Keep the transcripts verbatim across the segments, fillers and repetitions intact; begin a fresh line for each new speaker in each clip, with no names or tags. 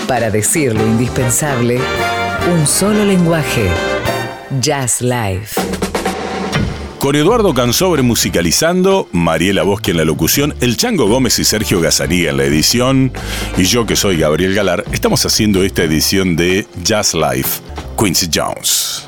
Para decir lo indispensable, un solo lenguaje. Jazz Live.
Con Eduardo Cansobre musicalizando, Mariela Boschi en la locución, el Chango Gómez y Sergio Gazzaniga en la edición, y yo que soy Gabriel Galar, estamos haciendo esta edición de Jazz Live, Quincy Jones.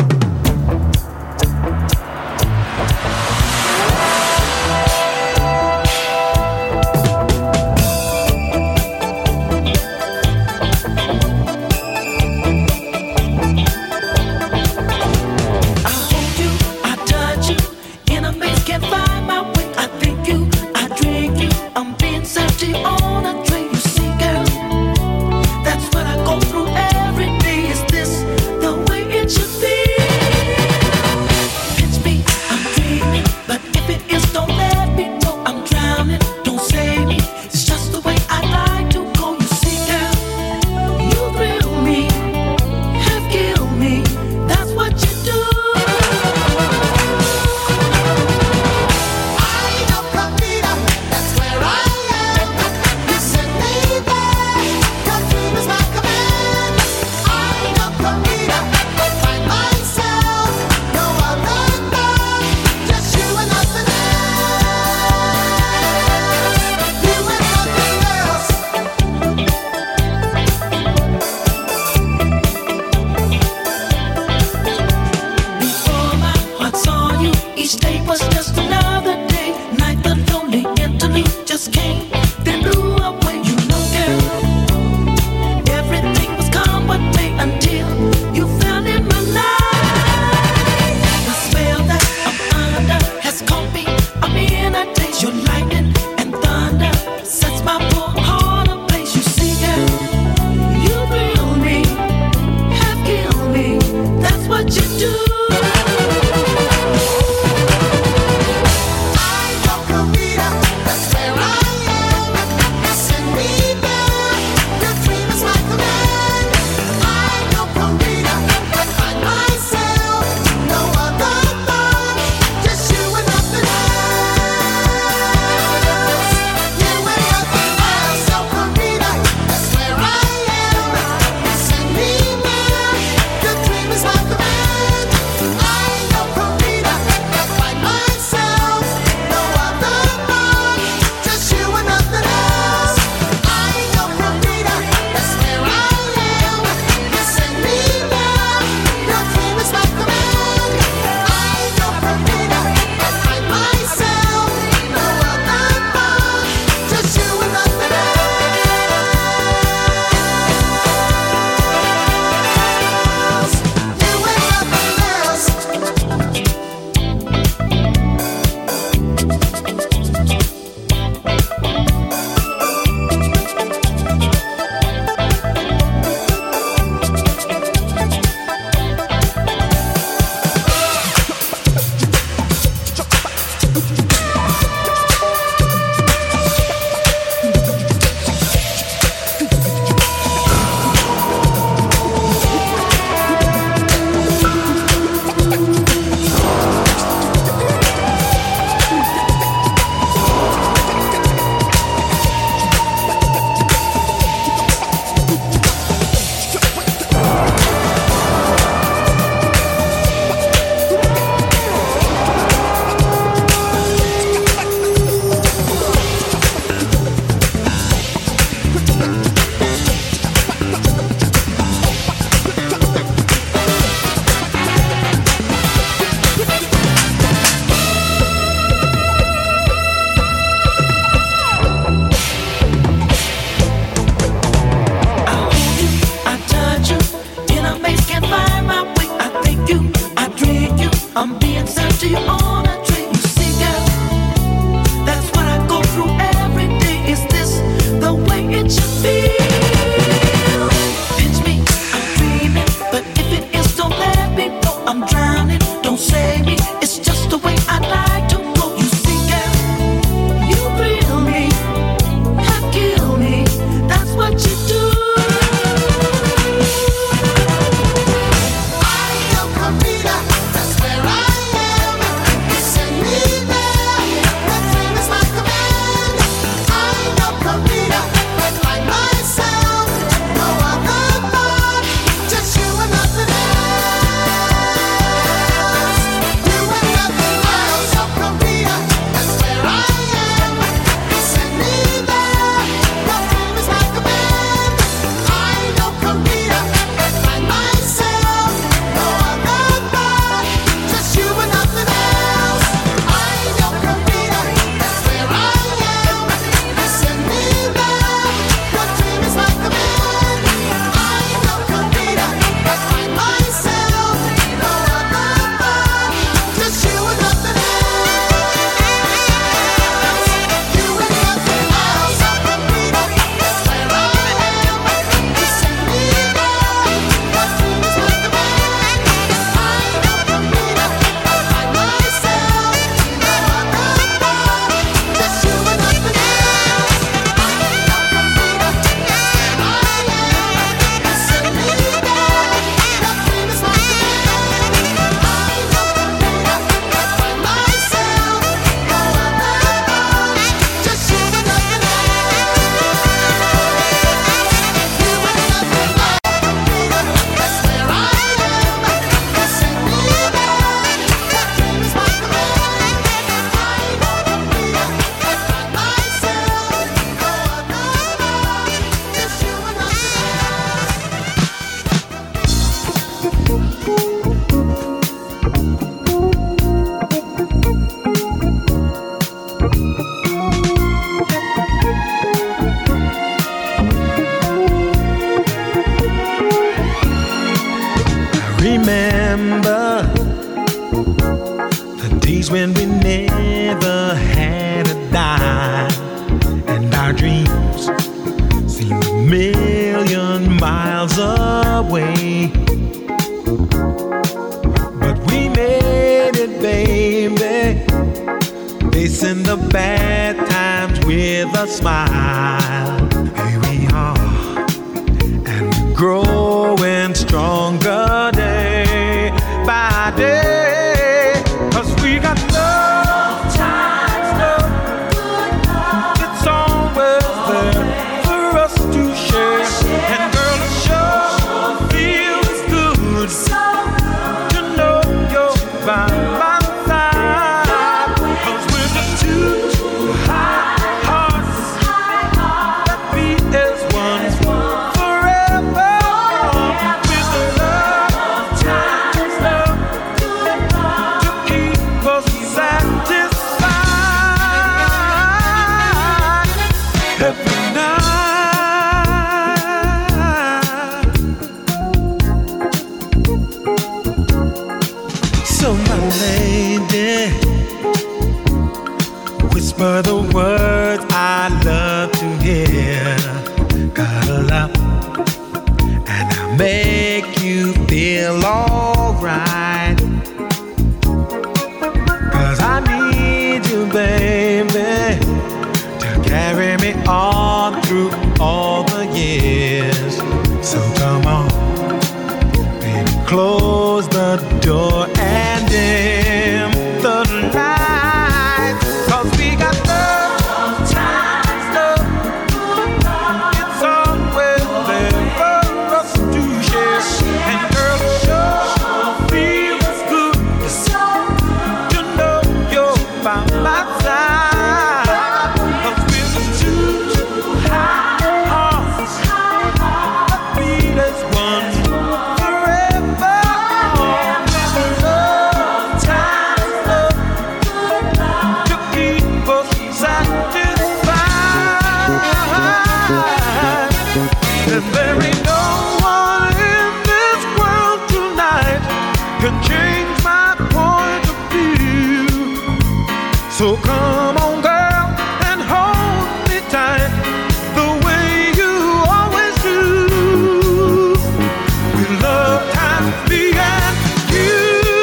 days when we never had a dime, and our dreams seemed a million miles away. But we made it, baby, facing the bad times with a smile. Here we are, and we're growing stronger day by day. 'Cause we got love, times, love, good love. It's always there for us to share. And girl, it sure feels good to know you're by my side. 'Cause we're just two high hearts that beat as one forever. With the love, times, love, to keep us satisfied every night. So my lady, whisper the words I love to hear. Cuddle up and I'll make you feel alright. 'Cause I need you, baby, to carry me on through all the years. So come on, baby, close the door and dim the lights. 'Cause we got love, times, love, good love. It's always there for us to share. And girl, it sure feels good to know you're by my side. 'Cause we're just two high hearts that beat as one forever. With love, times, love, to keep us satisfied. And there ain't no one in this world tonight can change my point of view. So come on, girl, and hold me tight the way you always do. With love, times, me and you.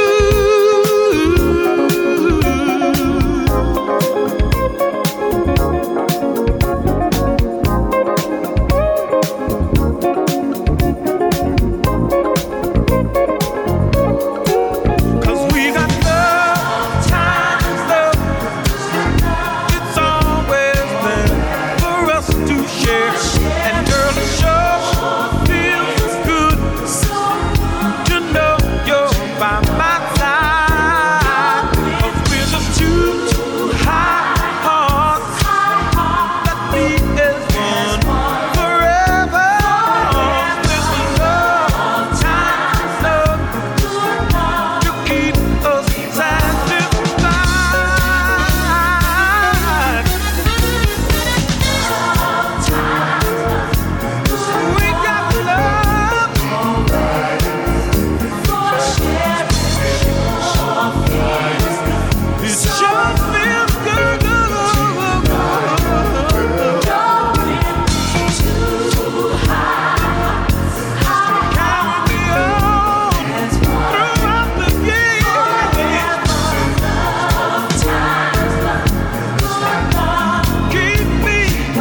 Cause we got love, times, love. It's always there for us to share. And girl, it sure feels good to know you're by my side. 'Cause we're just two high hearts that beat as one forever. With the love, times, love, to keep us satisfied. We got love. It sure feels good. Carry me on throughout the years. Keep me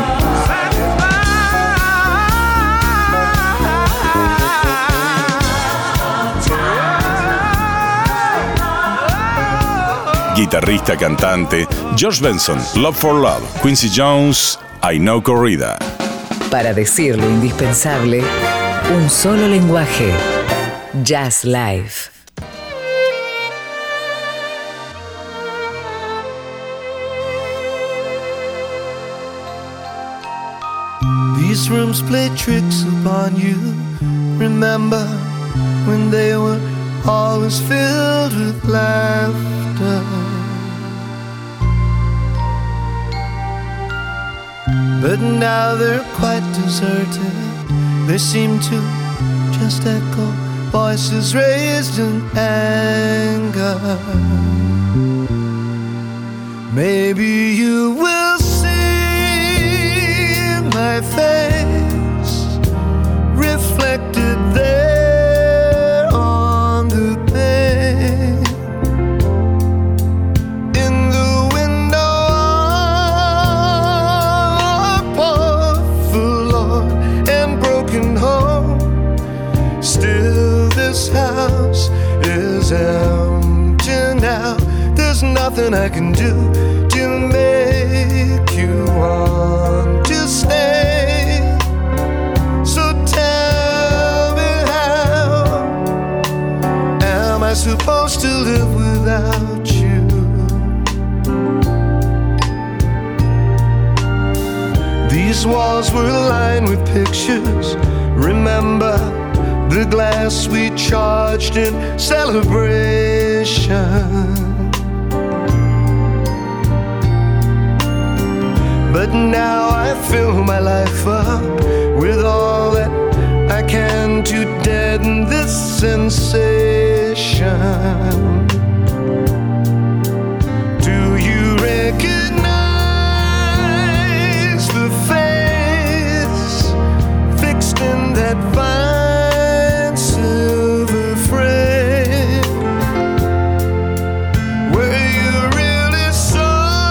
satisfied.
Guitarrista, cantante, George Benson, Love for Love, Quincy Jones, I Know Corrida.
Para decir lo indispensable, un solo lenguaje. Jazz Live.
These rooms play tricks upon you. Remember when they were always filled with laughter? But now they're quite deserted. They seem to just echo voices raised in anger. Maybe you will see my face reflected there on the pane in the window of a forlorn and broken home. Still, this house is empty now. There's nothing I can do to make you want to stay. So tell me, how am I supposed to live without you? These walls were lined with pictures. Remember the glass we charged in celebration. But now I fill my life up with all that I can to deaden this sensation. Do you recognize the face fixed in that fine silver frame? Were you really so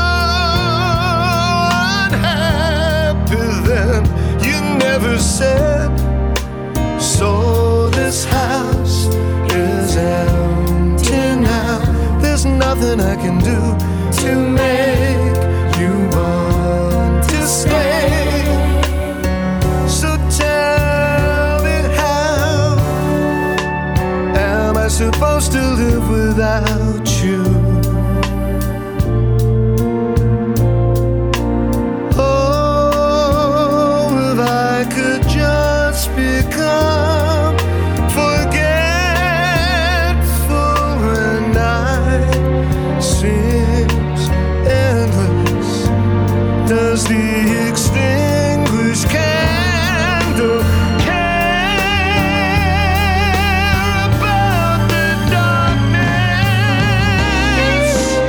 unhappy then? You never said. So this house is empty now. There's nothing I can do to make you want to stay. So tell me, how am I supposed to live without you? Oh, if I could just become forgetful when night seems endless. Does the extinguished candle care about the darkness?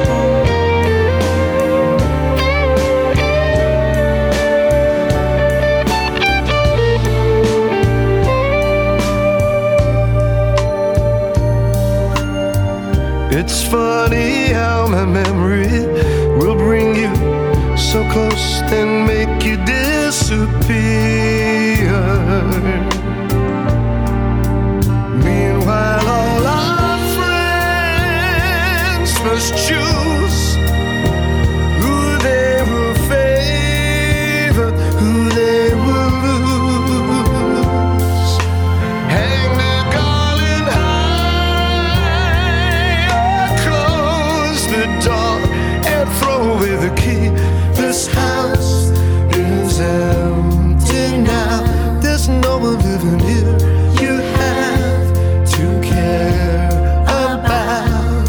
It's funny how my memory will bring you so close, then make you disappear. Meanwhile, all our friends must choose who they will favor, who they will lose. Hang the garland high or close the door and throw away the key. This house is empty now. There's no one living here you have to care about.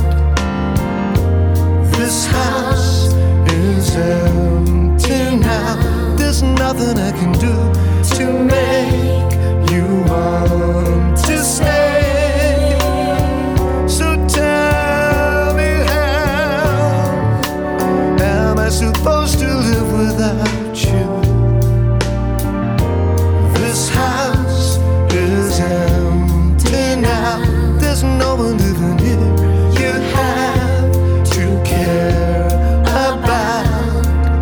This house is empty now. There's nothing I can do to make you want to stay. So tell me, how am I supposed to live without you? This house is empty now. There's no one living here you have to care about.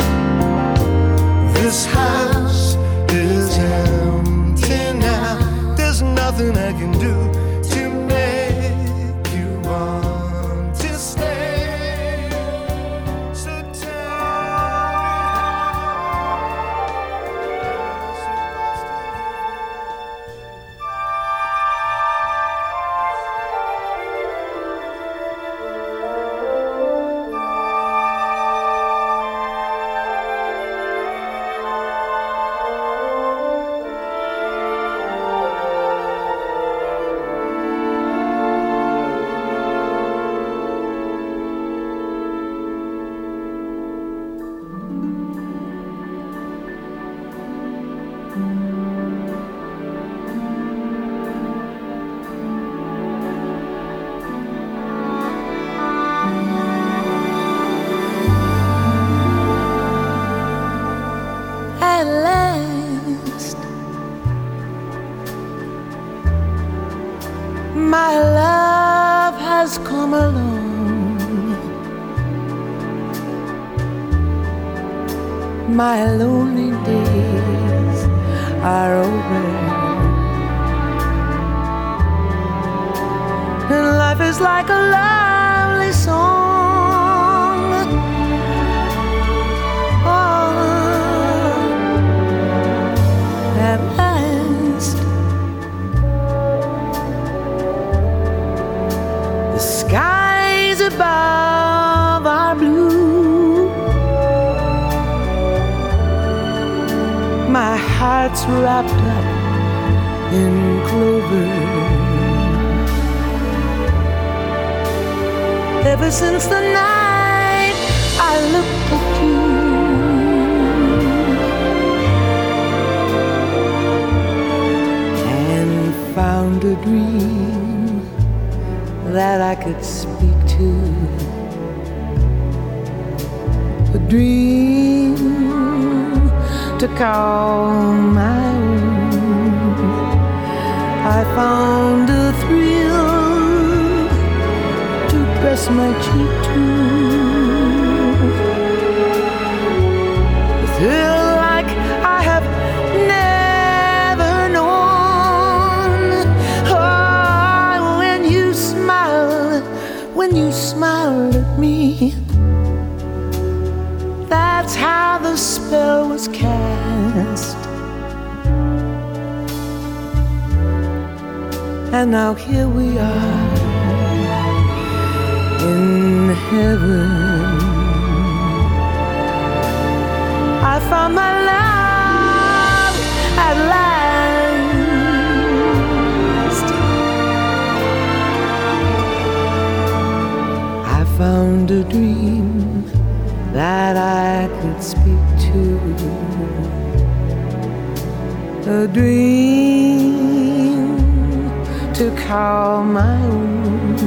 This house is empty now. There's nothing I can do to make you want to stay. So tell me,
my love has come along. My lonely days are over, and life is like a lovely song. Oh, at last, the skies above are blue. My heart's wrapped up in clover. Ever since the night I looked at you, and found a dream that I could speak to. A dream to call my own. I found a thrill to press my cheek to, a thrill like I have never known. Oh, when you smiled, when you smiled at me, that's how the spell was cast. And now here we are in heaven. I found my love at last. I found a dream that I could speak to, a dream to call my own.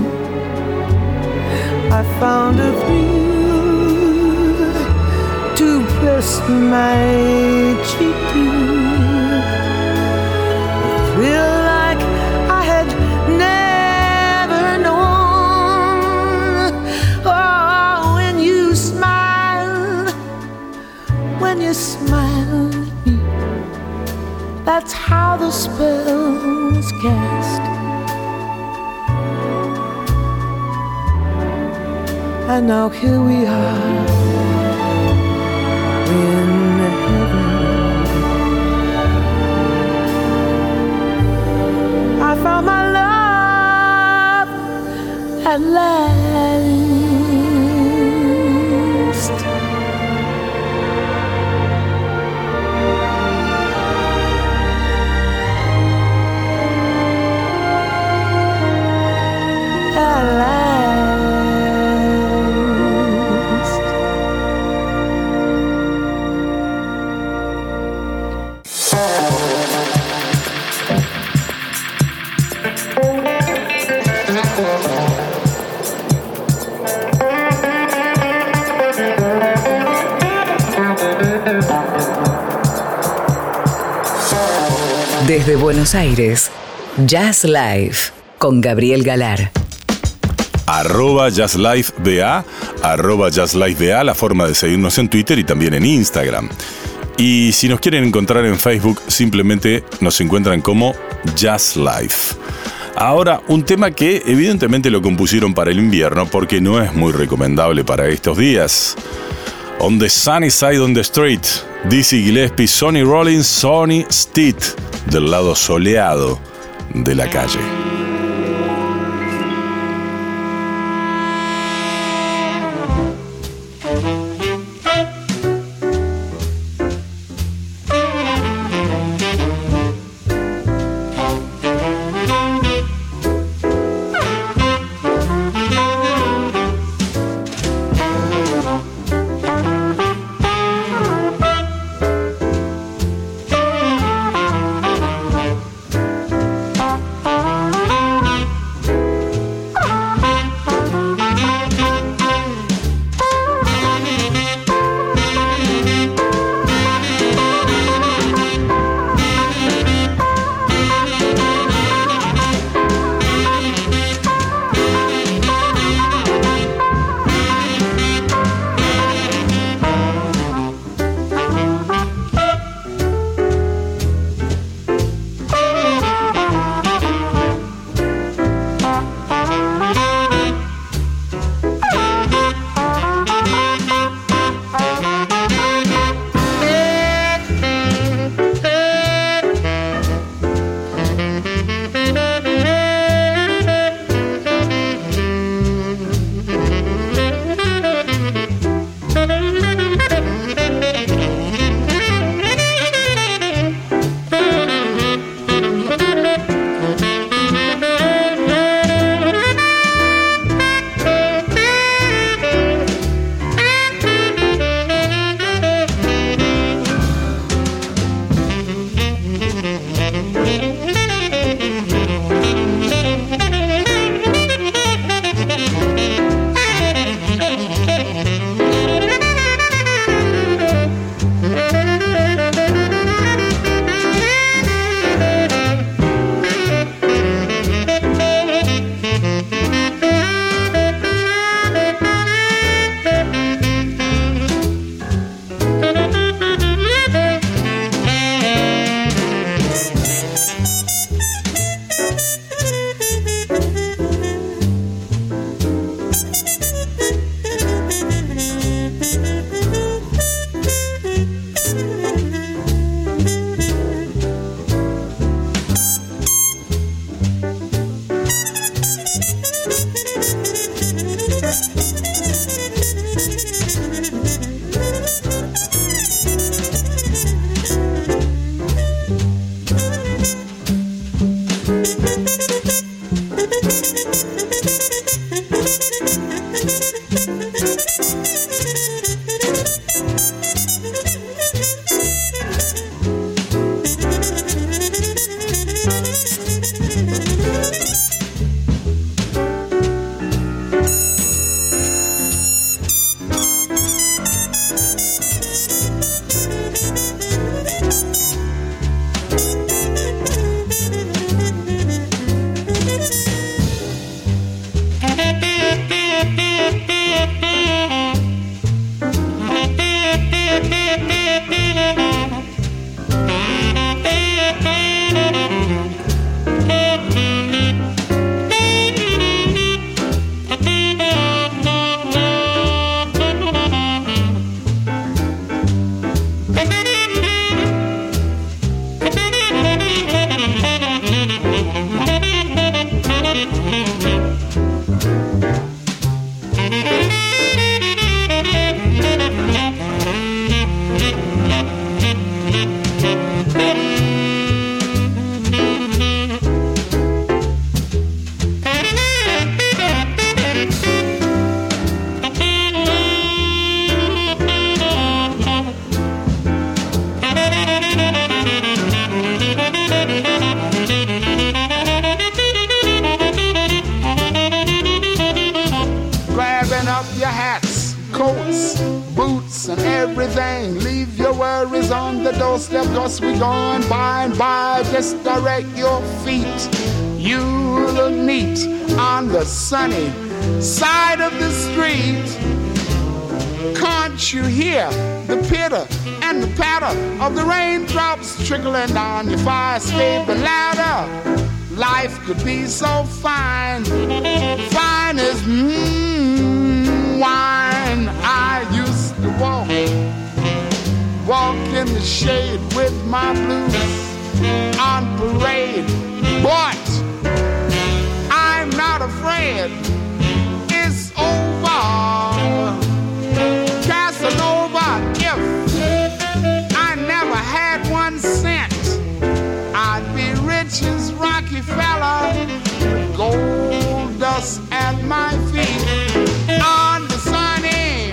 I found a thrill to press my cheek to, a thrill like I had never known. Oh, when you smile, when you smile at me, that's how the spell is cast. And now here we are in heaven. I found my love at last. At last.
Desde Buenos Aires, Jazz Live con Gabriel Galar.
Arroba Jazz Live B A, arroba Jazz Live B A, la forma de seguirnos en Twitter y también en Instagram. Y si nos quieren encontrar en Facebook, simplemente nos encuentran como Jazz Live. Ahora, un tema que evidentemente lo compusieron para el invierno porque no es muy recomendable para estos días. On the Sunny Side on the Street, Dizzy Gillespie, Sonny Rollins, Sonny Stitt, del lado soleado de la calle.
Oh,
We going by and by, just direct your feet. You look neat on the sunny side of the street. Can't you hear the pitter and the patter of the raindrops trickling down your fire escape ladder? Life could be so fine, fine as mmm, wine. I used to walk Walk in the shade with my blues on parade. But I'm not afraid. It's over. Casanova, if I never had one cent, I'd be rich as Rockefeller with gold dust at my feet. On the sunny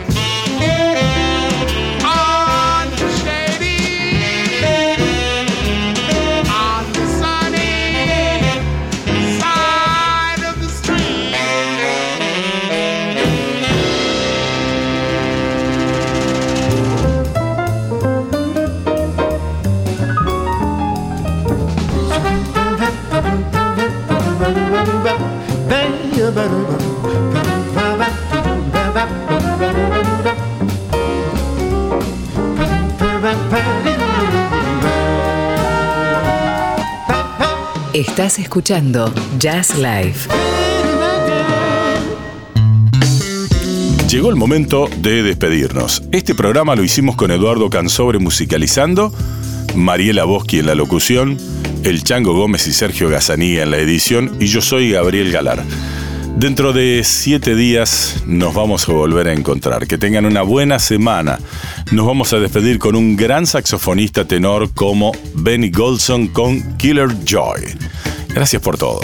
Estás escuchando Jazz Live.
Llegó el momento de despedirnos. Este programa lo hicimos con Eduardo Cansobre musicalizando, Mariela Boschi en la locución, el Chango Gómez y Sergio Gazzaniga en la edición, y yo soy Gabriel Galar. Dentro de siete días nos vamos a volver a encontrar. Que tengan una buena semana. Nos vamos a despedir con un gran saxofonista tenor como Benny Golson con Killer Joy. Gracias por todo.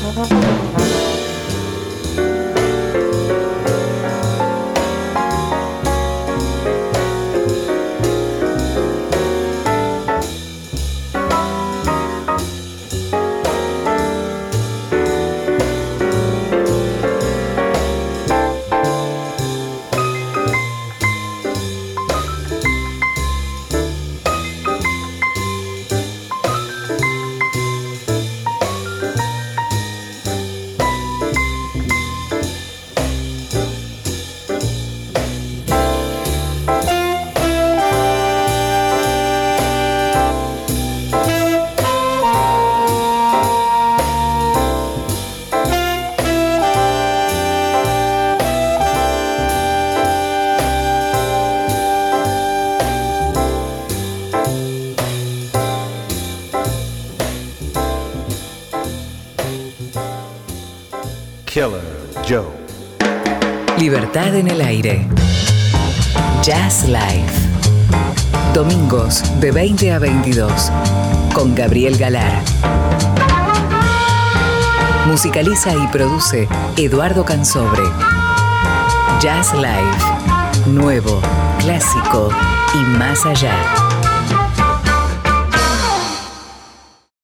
Killer Joe.
Libertad en el aire. Jazz Live. Domingos de veinte a veintidós con Gabriel Galar. Musicaliza y produce Eduardo Cansobre. Jazz Live. Nuevo, clásico y más allá.